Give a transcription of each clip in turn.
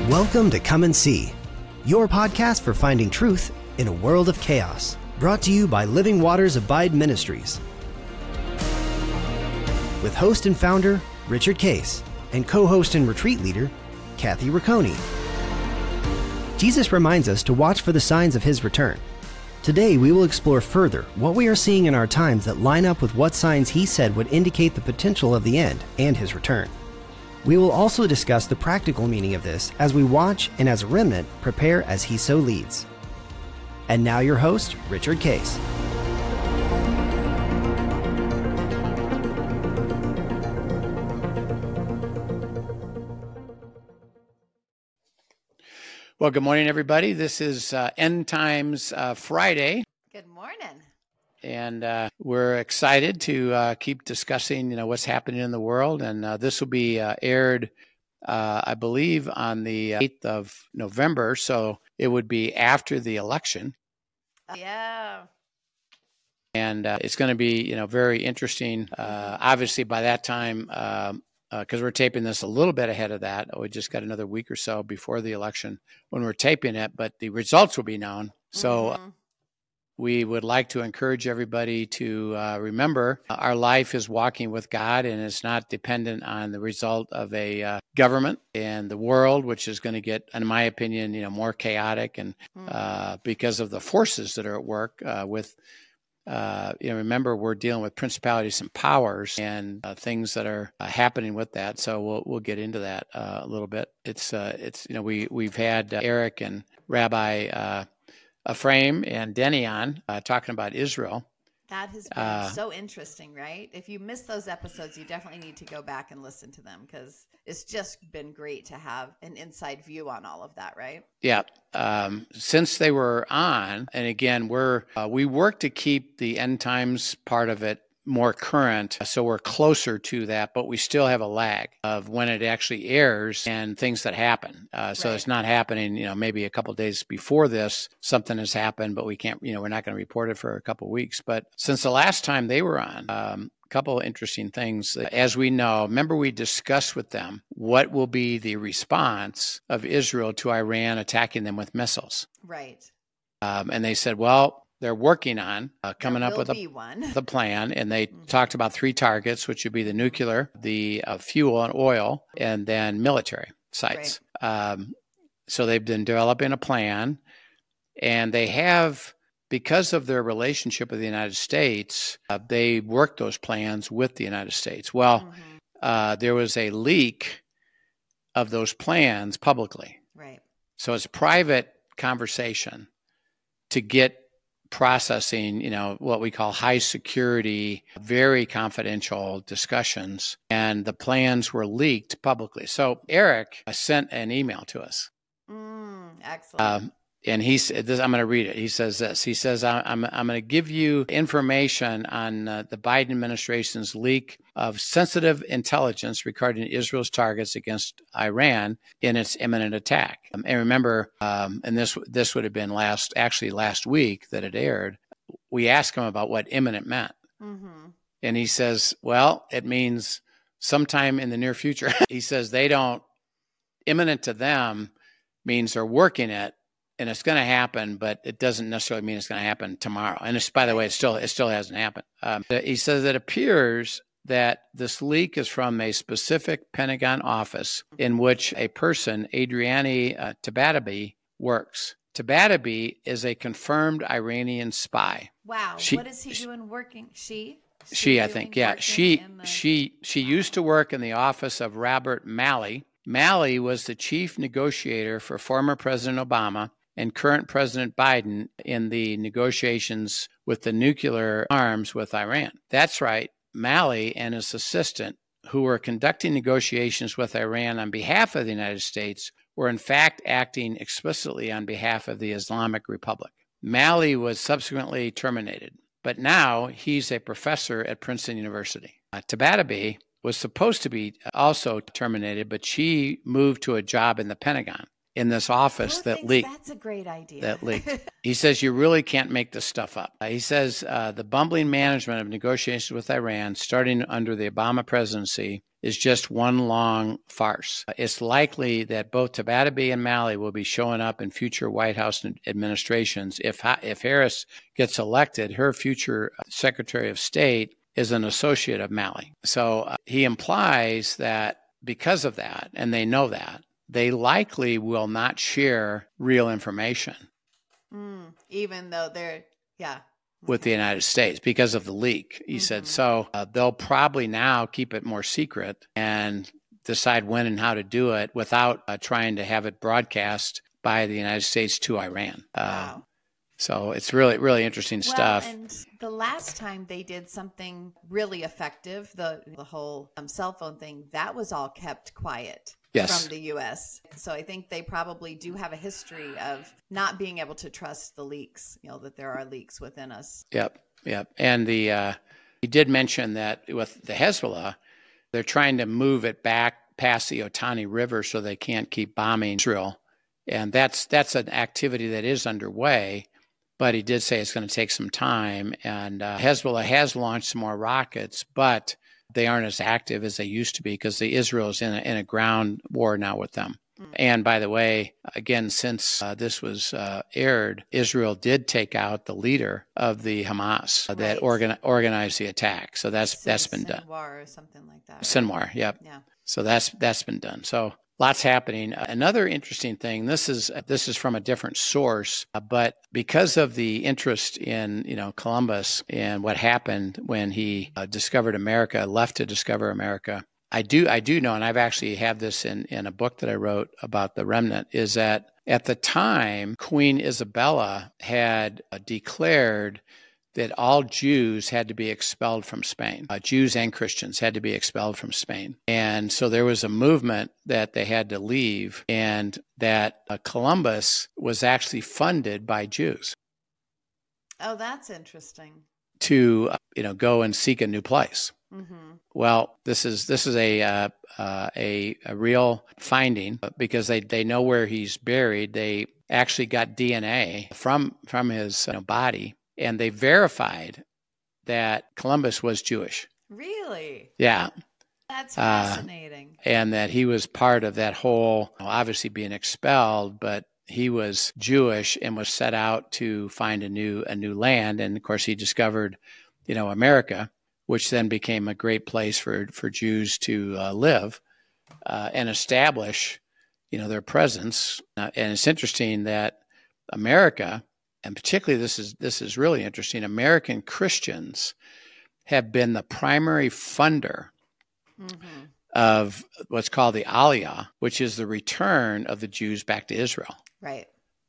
Welcome to Come and See, your podcast for finding truth in a world of chaos. Brought to you by Living Waters Abide Ministries. With host and founder, Richard Case, and co-host and retreat leader, Kathy Ricconi. Jesus reminds us to watch for the signs of his return. Today, we will explore further what we are seeing in our times that line up with what signs he said would indicate the potential of the end and his return. We will also discuss the practical meaning of this as we watch and as a remnant prepare as he so leads. And now your host, Richard Case. Well, good morning, everybody. This is End Times Friday. Good morning. And we're excited to keep discussing, what's happening in the world. And this will be aired, I believe, on the 8th of November. So it would be after the election. Yeah. And it's going to be, very interesting. Obviously, by that time, because we're taping this a little bit ahead of that. We just got another week or so before the election when we're taping it, but the results will be known. So we would like to encourage everybody to remember our life is walking with God, and it's not dependent on the result of a government and the world, which is going to get, in my opinion, more chaotic, and because of the forces that are at work with. Remember, we're dealing with principalities and powers and things that are happening with that. So we'll get into that a little bit. We've had Eric and Rabbi Ephraim and Denny on talking about Israel. That has been so interesting, right? If you missed those episodes, you definitely need to go back and listen to them because it's just been great to have an inside view on all of that, right? Yeah. Since they were on, and again, we work to keep the end times part of it more current, so we're closer to that, but we still have a lag of when it actually airs and things that happen. So It's not happening, maybe a couple of days before this, something has happened, but we can't, we're not going to report it for a couple of weeks. But since the last time they were on, a couple of interesting things. As we know, remember we discussed with them what will be the response of Israel to Iran attacking them with missiles. Right. And they said, well, they're working on coming up with the plan, and they talked about 3 targets, which would be the nuclear, the fuel and oil, and then military sites. Right. So they've been developing a plan, and they have, because of their relationship with the United States, they work those plans with the United States. Well, there was a leak of those plans publicly. Right. So it's private conversation to get processing, what we call high security, very confidential discussions, and the plans were leaked publicly. So Eric sent an email to us. Excellent. And he said, I'm going to read it. He says this. He says, I'm going to give you information on the Biden administration's leak of sensitive intelligence regarding Israel's targets against Iran in its imminent attack. And remember, and this would have been last week that it aired, we asked him about what imminent meant. Mm-hmm. And he says, well, it means sometime in the near future. He says imminent to them means they're working it. And it's going to happen, but it doesn't necessarily mean it's going to happen tomorrow. And by the way, it still hasn't happened. He says it appears that this leak is from a specific Pentagon office in which a person, Adriani Tabatabai, works. Tabatabai is a confirmed Iranian spy. Wow. What is he doing working? She, I think, yeah. She used to work in the office of Robert Malley. Malley was the chief negotiator for former President Obama and current President Biden in the negotiations with the nuclear arms with Iran. That's right. Malley and his assistant, who were conducting negotiations with Iran on behalf of the United States, were in fact acting explicitly on behalf of the Islamic Republic. Malley was subsequently terminated, but now he's a professor at Princeton University. Tabatabai was supposed to be also terminated, but she moved to a job in the Pentagon. in this office that leaked. That's a great idea. That leaked. He says you really can't make this stuff up. He says the bumbling management of negotiations with Iran, starting under the Obama presidency, is just one long farce. It's likely that both Tabatabai and Malley will be showing up in future White House administrations. If Harris gets elected, her future Secretary of State is an associate of Malley. So he implies that because of that, and they know that, they likely will not share real information. Even though they're, with the United States because of the leak. He said, so they'll probably now keep it more secret and decide when and how to do it without trying to have it broadcast by the United States to Iran. Wow. So it's really, really interesting stuff. And the last time they did something really effective, the whole cell phone thing, that was all kept quiet. Yes. From the U.S. So I think they probably do have a history of not being able to trust the leaks, that there are leaks within us. Yep. And he did mention that with the Hezbollah, they're trying to move it back past the Otani River so they can't keep bombing Israel. And that's an activity that is underway, but he did say it's going to take some time. And Hezbollah has launched some more rockets, but they aren't as active as they used to be because Israel is in a ground war now with them. And by the way, again, since this was aired, Israel did take out the leader of the Hamas that organized the attack. So that's been done. Sinwar or something like that. Sinwar, yep. Yeah. So that's been done. So lots happening. Another interesting thing, this is from a different source, but because of the interest in, Columbus and what happened when he discovered America, left to discover America, I do know, and I've actually have this in a book that I wrote about the remnant, is that at the time, Queen Isabella had declared that all Jews had to be expelled from Spain. Jews and Christians had to be expelled from Spain. And so there was a movement that they had to leave, and that Columbus was actually funded by Jews. Oh, that's interesting. To, go and seek a new place. Mm-hmm. Well, this is a real finding because they know where he's buried. They actually got DNA from his body. And they verified that Columbus was Jewish. Really? Yeah. That's fascinating. And that he was part of that whole, obviously being expelled, but he was Jewish and was set out to find a new land. And of course, he discovered, America, which then became a great place for Jews to live and establish, their presence. And it's interesting that America, and particularly this is really interesting, American Christians have been the primary funder of what's called the Aliyah, which is the return of the Jews back to Israel. Right.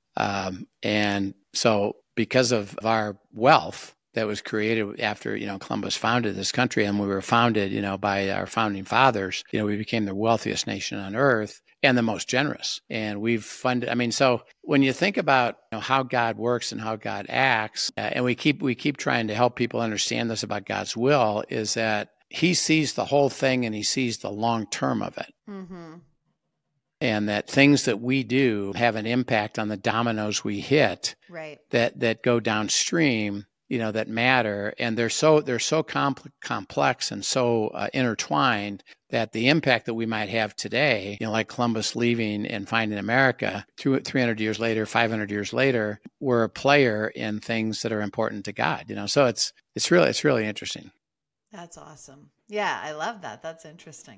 And so because of our wealth that was created after, Columbus founded this country, and we were founded, by our founding fathers, we became the wealthiest nation on earth and the most generous. And we've funded, so when you think about how God works and how God acts, and we keep trying to help people understand this about God's will, is that he sees the whole thing and he sees the long term of it. Mm-hmm. And that things that we do have an impact on the dominoes we hit, right, that go downstream, that matter. And they're so complex and so intertwined that the impact that we might have today, like Columbus leaving and finding America, 300 years later, 500 years later, we're a player in things that are important to God. So it's really interesting. That's awesome. Yeah, I love that. That's interesting.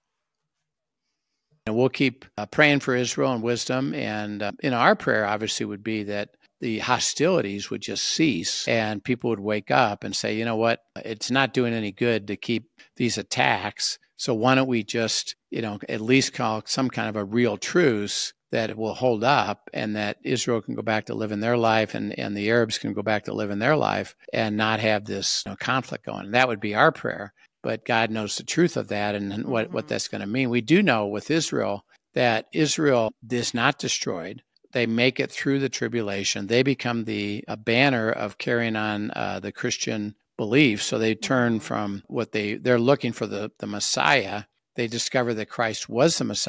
And we'll keep praying for Israel and wisdom. And our prayer obviously would be that the hostilities would just cease and people would wake up and say, you know what, it's not doing any good to keep these attacks. So why don't we just, at least call some kind of a real truce that will hold up, and that Israel can go back to living their life and the Arabs can go back to living their life and not have this conflict going. And that would be our prayer. But God knows the truth of that and what that's going to mean. We do know with Israel that Israel is not destroyed. They make it through the tribulation. They become a banner of carrying on the Christian belief. So they turn from what they're looking for the Messiah. They discover that Christ was the Messiah.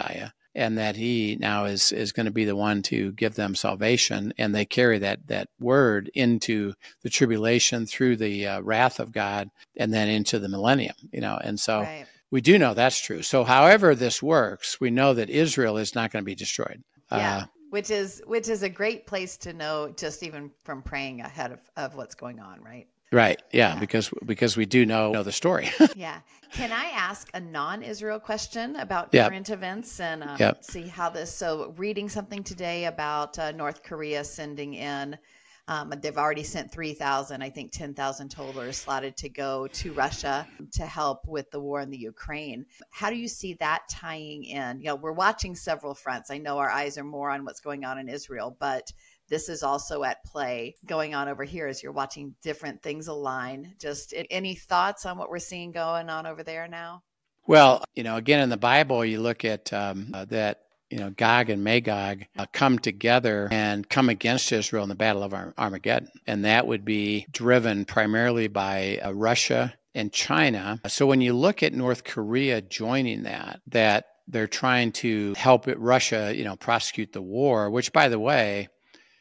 and that he now is going to be the one to give them salvation. And they carry that word into the tribulation through the wrath of God and then into the millennium, and so right. We do know that's true. So however this works, we know that Israel is not going to be destroyed. Yeah. Which is a great place to know, just even from praying ahead of what's going on, right? Right. Yeah. Because we do know the story. Yeah. Can I ask a non-Israel question about current events and see how this? So reading something today about North Korea sending in, they've already sent 3,000, I think 10,000 total are slotted to go to Russia to help with the war in the Ukraine. How do you see that tying in? We're watching several fronts. I know our eyes are more on what's going on in Israel, but this is also at play going on over here as you're watching different things align. Just any thoughts on what we're seeing going on over there now? Well, again, in the Bible, you look at that, Gog and Magog come together and come against Israel in the Battle of Armageddon. And that would be driven primarily by Russia and China. So when you look at North Korea joining that they're trying to help Russia, prosecute the war, which, by the way,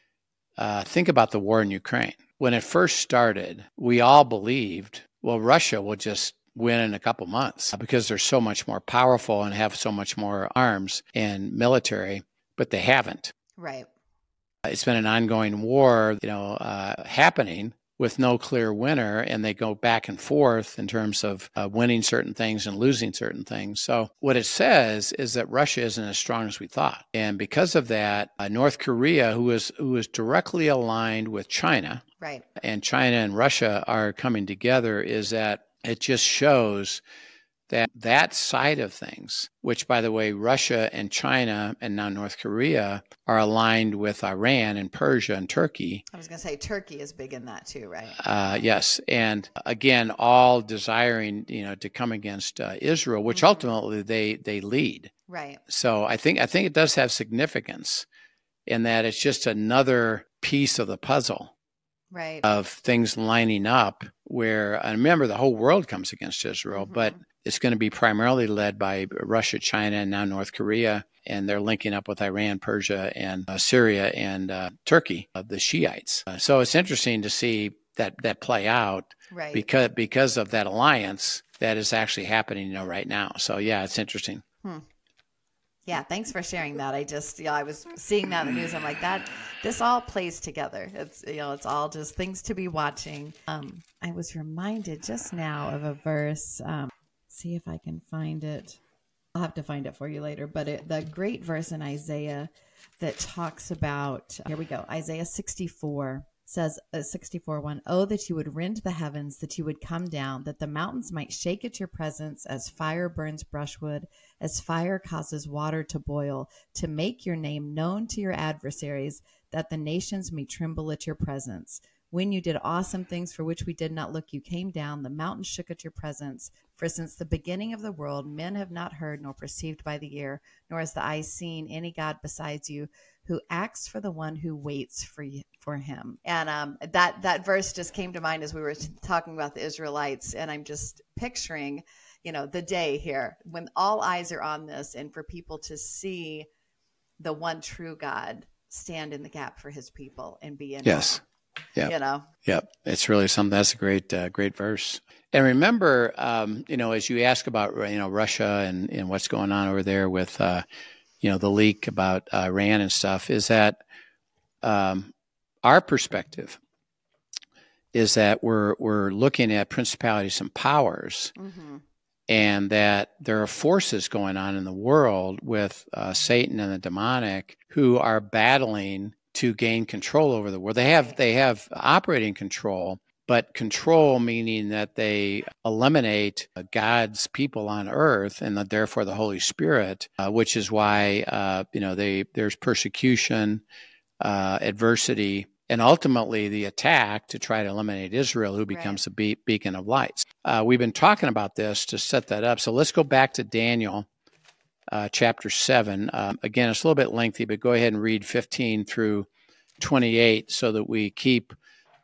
think about the war in Ukraine. When it first started, we all believed, well, Russia will just win in a couple months because they're so much more powerful and have so much more arms and military, but they haven't. Right. It's been an ongoing war, happening with no clear winner, and they go back and forth in terms of winning certain things and losing certain things. So what it says is that Russia isn't as strong as we thought. And because of that, North Korea, who is directly aligned with China, right, and China and Russia are coming together, is that it just shows that side of things, which, by the way, Russia and China and now North Korea are aligned with Iran and Persia and Turkey. I was going to say Turkey is big in that too, right? Yes. And again, all desiring, to come against Israel, which ultimately they lead. Right. So I think it does have significance in that it's just another piece of the puzzle. Right. Of things lining up where, and remember, the whole world comes against Israel, but it's going to be primarily led by Russia, China, and now North Korea, and they're linking up with Iran, Persia, and Syria, and Turkey, the Shiites. So it's interesting to see that play out, right, because of that alliance that is actually happening, right now. So yeah, it's interesting. Yeah, thanks for sharing that. I was seeing that in the news. I'm like, this all plays together. It's, it's all just things to be watching. I was reminded just now of a verse. See if I can find it. I'll have to find it for you later. But the great verse in Isaiah that talks about, here we go, Isaiah 64. Says 64:1, oh, that you would rend the heavens, that you would come down, that the mountains might shake at your presence as fire burns brushwood, as fire causes water to boil, to make your name known to your adversaries, that the nations may tremble at your presence. When you did awesome things for which we did not look, you came down, the mountains shook at your presence. For since the beginning of the world, men have not heard nor perceived by the ear, nor has the eye seen any God besides you, who acts for the one who waits for him. And that verse just came to mind as we were talking about the Israelites. And I'm just picturing, the day here when all eyes are on this, and for people to see the one true God stand in the gap for his people and be in. Yes. Yeah. Yep. It's really something. That's a great verse. And remember, as you ask about, Russia and what's going on over there with, the leak about Iran and stuff, is that our perspective is that we're looking at principalities and powers, and that there are forces going on in the world with Satan and the demonic who are battling to gain control over the world. They have operating control, but control meaning that they eliminate God's people on earth and therefore the Holy Spirit, which is why there's persecution, adversity, and ultimately the attack to try to eliminate Israel, who becomes a beacon of lights. We've been talking about this to set that up. So let's go back to Daniel chapter 7. Again, it's a little bit lengthy, but go ahead and read 15 through 28 so that we keep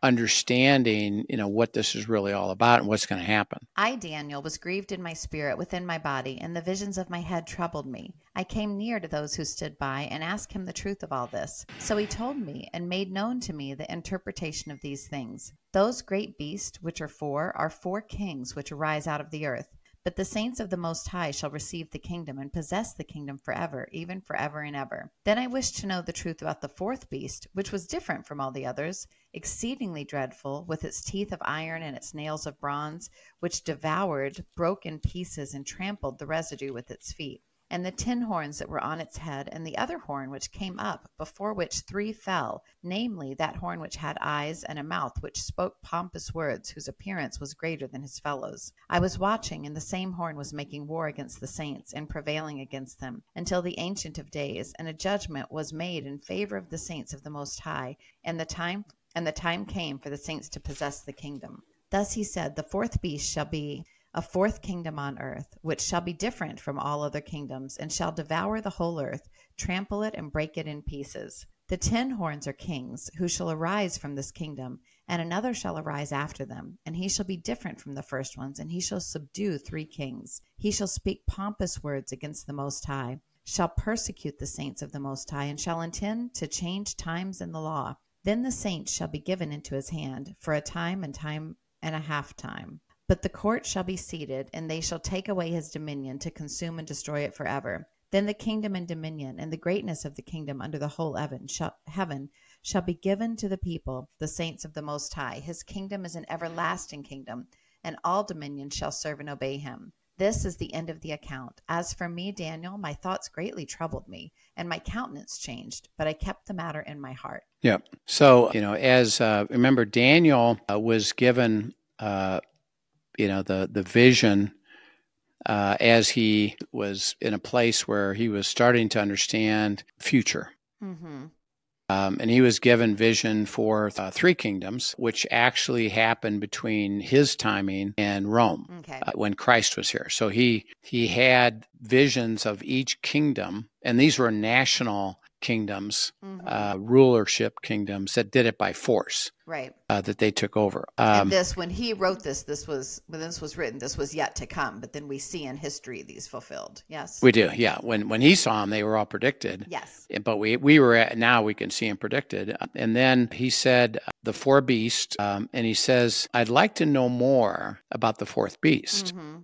understanding, what this is really all about and what's going to happen. I, Daniel, was grieved in my spirit within my body, and the visions of my head troubled me. I came near to those who stood by and asked him the truth of all this. So he told me and made known to me the interpretation of these things. Those great beasts, which are 4 kings which arise out of the earth. But the saints of the Most High shall receive the kingdom and possess the kingdom forever, even forever and ever. Then I wished to know the truth about the 4th beast, which was different from all the others, exceedingly dreadful, with its teeth of iron and its nails of bronze, which devoured, broke in pieces, and trampled the residue with its feet. And the 10 horns that were on its head, and the other horn which came up, before which 3 fell, namely that horn which had eyes and a mouth which spoke pompous words, whose appearance was greater than his fellows. I was watching, and the same horn was making war against the saints, and prevailing against them, until the Ancient of Days, and a judgment was made in favor of the saints of the Most High, and the time came for the saints to possess the kingdom. Thus he said, the 4th beast shall be a 4th kingdom on earth, which shall be different from all other kingdoms, and shall devour the whole earth, trample it, and break it in pieces. The 10 horns are kings, who shall arise from this kingdom, and another shall arise after them, and he shall be different from the first ones, and he shall subdue 3 kings. He shall speak pompous words against the Most High, shall persecute the saints of the Most High, and shall intend to change times and the law. Then the saints shall be given into his hand for a time and a half time. But the court shall be seated, and they shall take away his dominion to consume and destroy it forever. Then the kingdom and dominion and the greatness of the kingdom under the whole heaven shall be given to the people, the saints of the Most High. His kingdom is an everlasting kingdom, and all dominion shall serve and obey him. This is the end of the account. As for me, Daniel, my thoughts greatly troubled me, and my countenance changed, but I kept the matter in my heart. Yeah. So, remember, Daniel was given the vision as he was in a place where he was starting to understand future. Mm-hmm. And he was given vision for 3 kingdoms, which actually happened between his timing and Rome, when Christ was here. So he had visions of each kingdom, and these were national kingdoms, rulership kingdoms that did it by force, right? That they took over. And when he wrote this, when this was written, this was yet to come. But then we see in history these fulfilled. Yes, we do. Yeah, when he saw them, they were all predicted. Yes, but we were now we can see them predicted. And then he said the 4 beasts, and he says, "I'd like to know more about the 4th beast." Mm-hmm.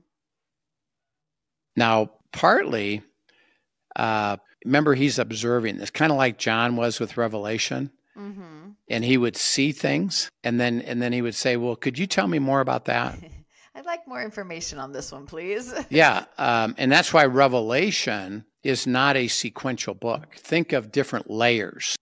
Now, partly. Remember, he's observing this, kind of like John was with Revelation, and he would see things, and then he would say, "Well, could you tell me more about that?" I'd like more information on this one, please. Yeah, and that's why Revelation is not a sequential book. Think of different layers.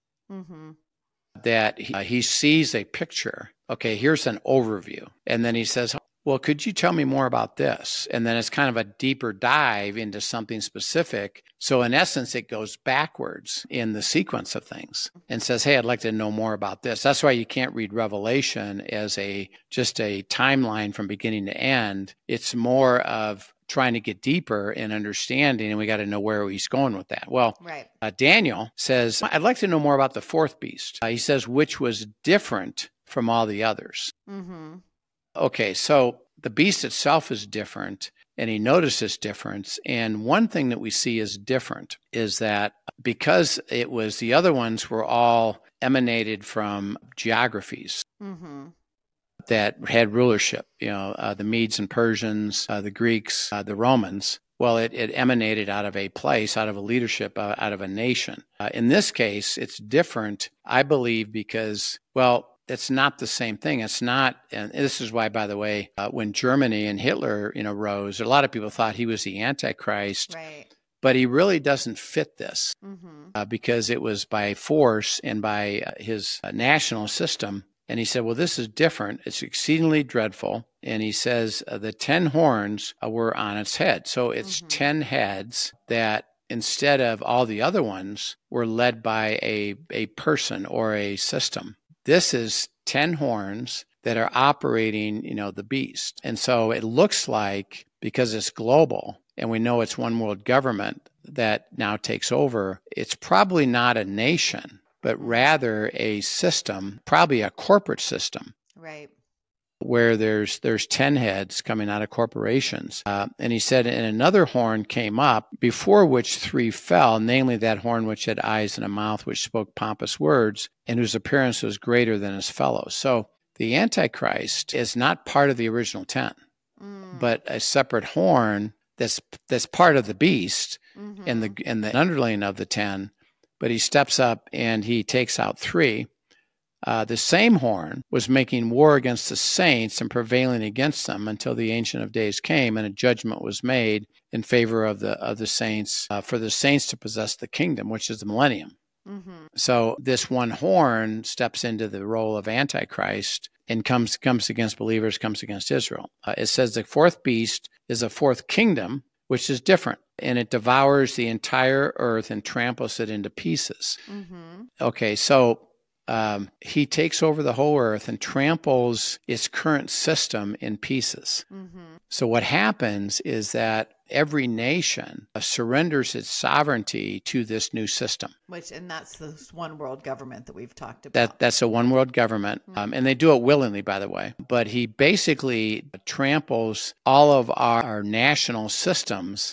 That he sees a picture. Okay, here's an overview, and then he says, "Well, could you tell me more about this?" And then it's kind of a deeper dive into something specific. So in essence, it goes backwards in the sequence of things and says, "Hey, I'd like to know more about this." That's why you can't read Revelation as just a timeline from beginning to end. It's more of trying to get deeper in understanding, and we got to know where he's going with that. Well, right. Daniel says, "I'd like to know more about the 4th beast." He says, which was different from all the others. Okay, so the beast itself is different, and he notices difference. And one thing that we see is different is that because the other ones were all emanated from geographies that had rulership, the Medes and Persians, the Greeks, the Romans. Well, it emanated out of a place, out of a leadership, out of a nation. In this case, it's different, I believe, because, it's not the same thing. It's not, and this is why, by the way, when Germany and Hitler, rose, a lot of people thought he was the Antichrist. Right. But he really doesn't fit this because it was by force and by his national system. And he said, well, this is different. It's exceedingly dreadful. And he says the 10 horns were on its head. So it's 10 heads that instead of all the other ones were led by a person or a system. This is 10 horns that are operating, the beast. And so it looks like, because it's global and we know it's one world government that now takes over, it's probably not a nation. but rather a system, probably a corporate system. Right. Where there's 10 heads coming out of corporations. And he said, and another horn came up, before which 3 fell, namely that horn which had eyes and a mouth, which spoke pompous words, and whose appearance was greater than his fellows. So the Antichrist is not part of the original 10, but a separate horn that's part of the beast and the underling of the 10. But he steps up and he takes out 3. The same horn was making war against the saints and prevailing against them until the Ancient of Days came and a judgment was made in favor of the saints, for the saints to possess the kingdom, which is the millennium. So this one horn steps into the role of Antichrist and comes against believers, comes against Israel. It says the 4th beast is a 4th kingdom, which is different, and it devours the entire earth and tramples it into pieces. Okay, so he takes over the whole earth and tramples its current system in pieces. So what happens is that every nation surrenders its sovereignty to this new system. And that's this one world government that we've talked about. That's a one world government. And they do it willingly, by the way. But he basically tramples all of our national systems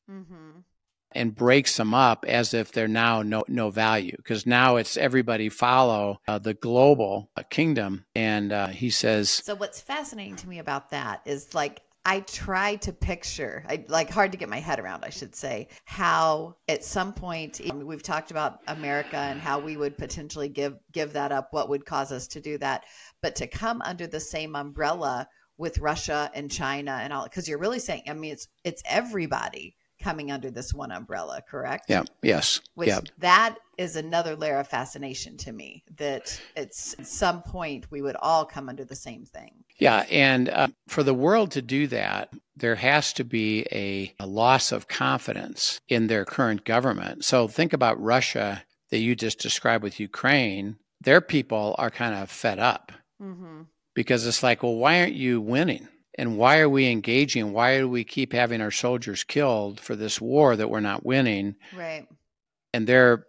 and breaks them up as if they're now no value, because now it's everybody follow the global kingdom. And he says... So what's fascinating to me about that is, like, I try to picture, hard to get my head around, I should say, how at some point, we've talked about America and how we would potentially give that up, what would cause us to do that, but to come under the same umbrella with Russia and China and all, because you're really saying, I mean, it's everybody coming under this one umbrella, correct? Yeah. Yes. That is another layer of fascination to me, that at some point we would all come under the same thing. Yeah. And for the world to do that, there has to be a loss of confidence in their current government. So think about Russia that you just described with Ukraine. Their people are kind of fed up because it's like, well, why aren't you winning? And why are we engaging? Why do we keep having our soldiers killed for this war that we're not winning? Right. And they're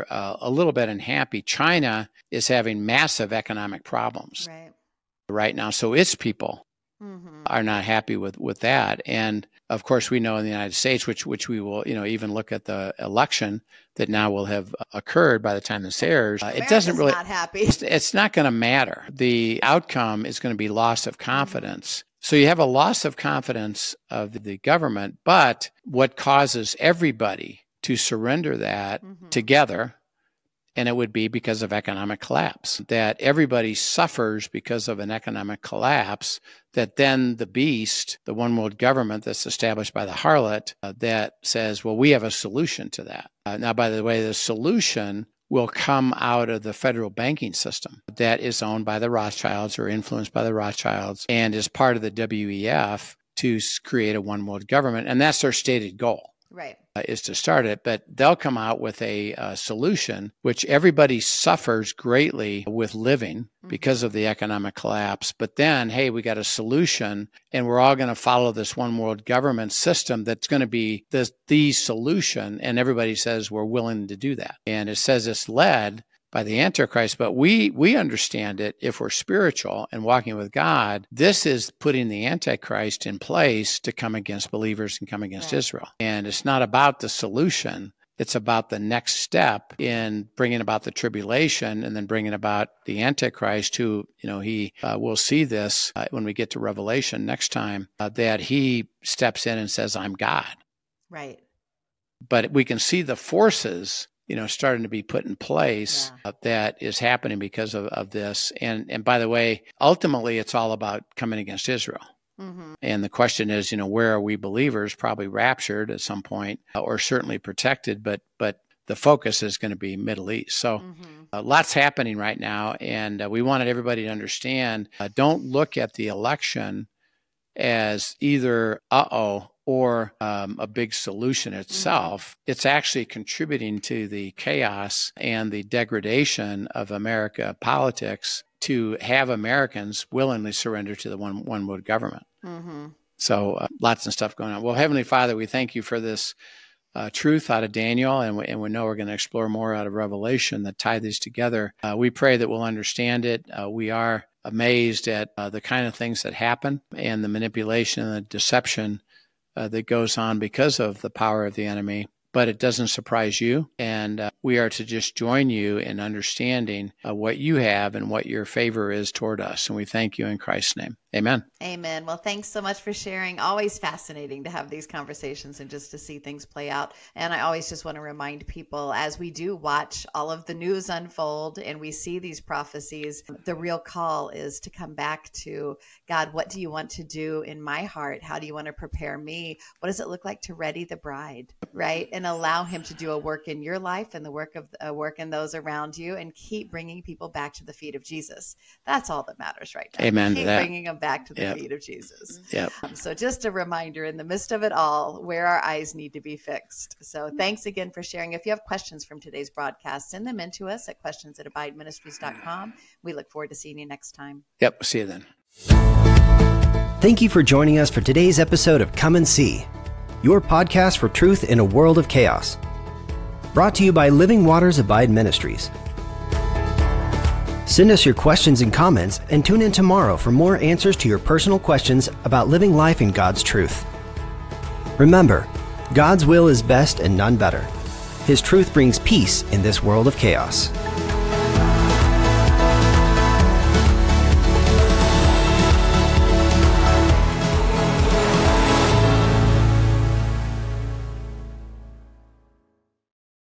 a little bit unhappy. China is having massive economic problems right now. So its people are not happy with that. And of course, we know in the United States, which we will, even look at the election that now will have occurred by the time this airs. America's it doesn't really not happy. It's not going to matter. The outcome is going to be loss of confidence. So you have a loss of confidence of the government, but what causes everybody to surrender that together, and it would be because of economic collapse, that everybody suffers because of an economic collapse, that then the beast, the one world government that's established by the harlot, that says, well, we have a solution to that. Now, by the way, the solution will come out of the federal banking system that is owned by the Rothschilds or influenced by the Rothschilds and is part of the WEF to create a one world government. And that's their stated goal. Right. Is to start it, but they'll come out with a solution which everybody suffers greatly with living because of the economic collapse. But then, hey, we got a solution, and we're all going to follow this one world government system that's going to be the solution. And everybody says we're willing to do that. And it says it's led by the Antichrist, but we understand it if we're spiritual and walking with God. This is putting the Antichrist in place to come against believers and come against Israel. And it's not about the solution. It's about the next step in bringing about the tribulation and then bringing about the Antichrist, who, he will see this when we get to Revelation next time, that he steps in and says, I'm God. Right. But we can see the forces starting to be put in place that is happening because of this. And by the way, ultimately, it's all about coming against Israel. And the question is, where are we believers? Probably raptured at some point, or certainly protected, but the focus is going to be Middle East. So lots happening right now. And we wanted everybody to understand, don't look at the election as either or a big solution itself. It's actually contributing to the chaos and the degradation of America politics to have Americans willingly surrender to the one world government. So lots of stuff going on. Well, Heavenly Father, we thank you for this truth out of Daniel, and we know we're going to explore more out of Revelation that tie these together. We pray that we'll understand it. We are amazed at the kind of things that happen and the manipulation and the deception that goes on because of the power of the enemy. But it doesn't surprise you, and we are to just join you in understanding what you have and what your favor is toward us. And we thank you in Christ's name. Amen. Amen. Well, thanks so much for sharing. Always fascinating to have these conversations and just to see things play out. And I always just want to remind people, as we do watch all of the news unfold and we see these prophecies, the real call is to come back to God. What do you want to do in my heart? How do you want to prepare me? What does it look like to ready the bride, right? And allow him to do a work in your life and the work in those around you, and keep bringing people back to the feet of Jesus. That's all that matters right now. Amen. Keep bringing them back to the feet of Jesus. So just a reminder, in the midst of it all, where our eyes need to be fixed. So thanks again for sharing. If you have questions from today's broadcast, send them in to us at questions@abideministries.com. We look forward to seeing you next time. Yep. See you then. Thank you for joining us for today's episode of Come and See, your podcast for truth in a world of chaos. Brought to you by Living Waters Abide Ministries. Send us your questions and comments, and tune in tomorrow for more answers to your personal questions about living life in God's truth. Remember, God's will is best and none better. His truth brings peace in this world of chaos.